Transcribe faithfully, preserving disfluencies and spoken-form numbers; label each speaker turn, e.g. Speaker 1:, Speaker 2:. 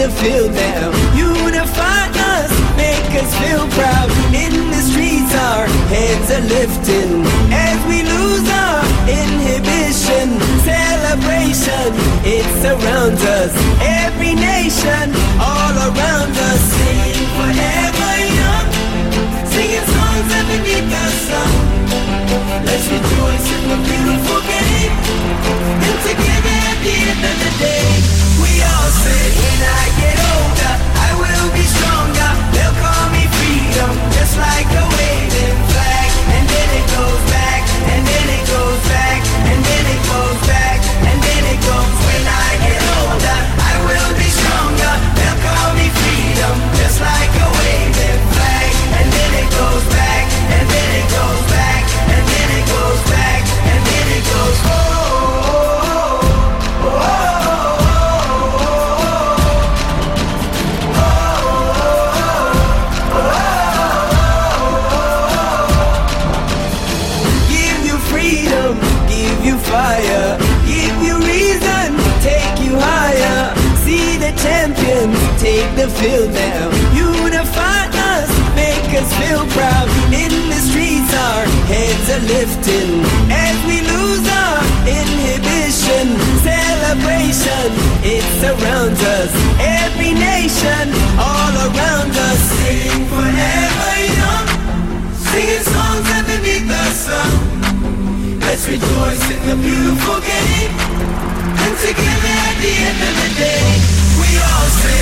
Speaker 1: the field now. Unify us, make us feel proud. In the streets our heads are lifting as we lose our inhibition. Celebration, it surrounds us. Every nation, all around us. Sing forever young, singing songs underneath the sun. Let's rejoice in the beautiful game, and together at the end of the day, we all say, when I get older, I will be stronger. They'll call me freedom, just like a waving flag. And then it goes back, and then it goes back, and then it goes back, and then it goes. When I get older, I will be stronger. They'll call me freedom, just like a waving flag. And then it goes back, and then it goes back, and then it goes back, and then it goes. Oh, oh, oh, oh, oh. Give you freedom, give you fire, give you reason, take you higher. See the champions take the field now. Unify us, make us feel proud. In the streets our heads are lifting as we lose our inhibition. Celebration, it surrounds us. Every nation, all around us. Sing forever young, singing songs underneath the sun. Let's rejoice in the beautiful game, and together at the end of the day, we all sing.